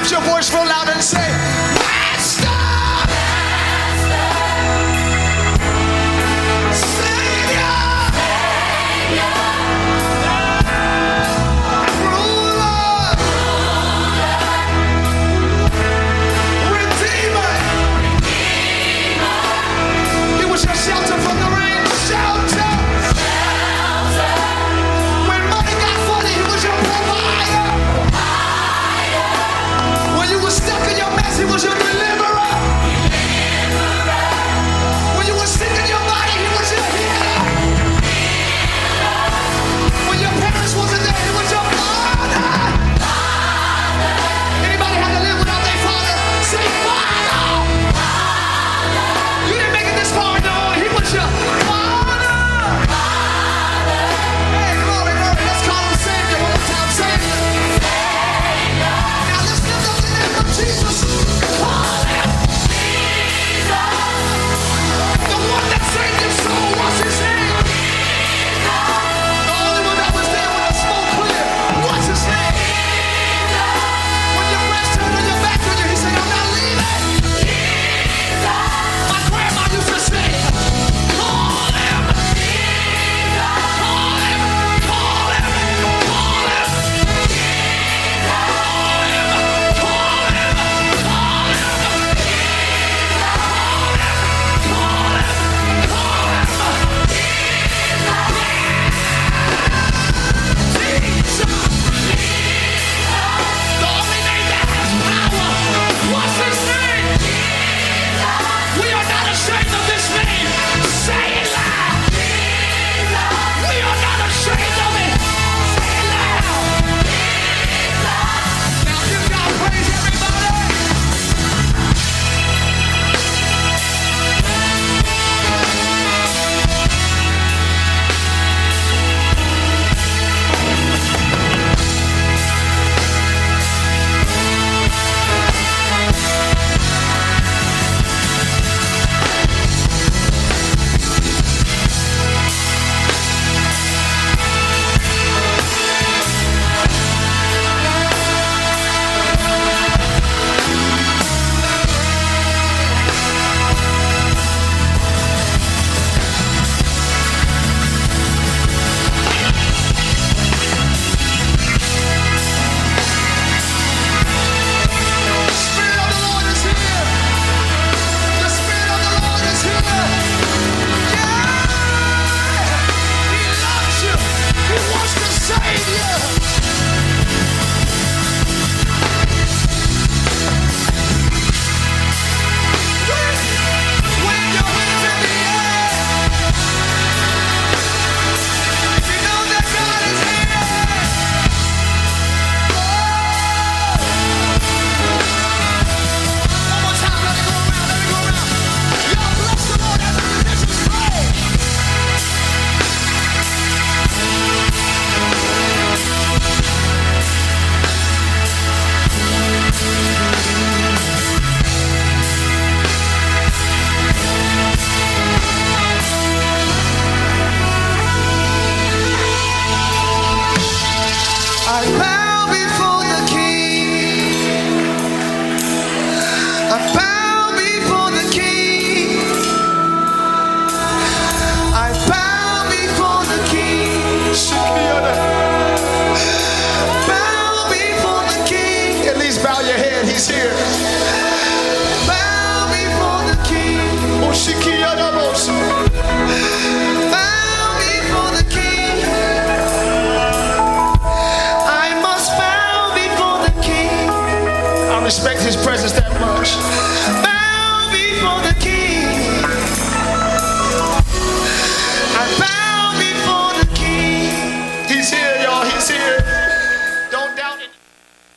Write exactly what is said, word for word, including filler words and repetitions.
Lift your voice real loud and say, Master! Shelter from the rain, shelter. Shelter. When money got funny, he was your provider. When you were stuck in your mess, he was your deliverer. Deliverer. When you were sick in your body, he was your healer. Healer. When your parents wasn't there, he was your father. Father. Anybody had to live without their father? Say father. Father. You didn't make it this far, no. Your Father. Father. Hey, glory, glory. Let's call him Savior one more time. Savior. Savior. Now let's lift up the name of Jesus. Call him Jesus. The one that saved your soul. What's his name? Jesus. The only one that was there when the smoke cleared. What's his name? Jesus. When your friends turned on your back on you, he said, I'm not leaving. Jesus. My grandma used to say, respect his presence that much. Bow before the King.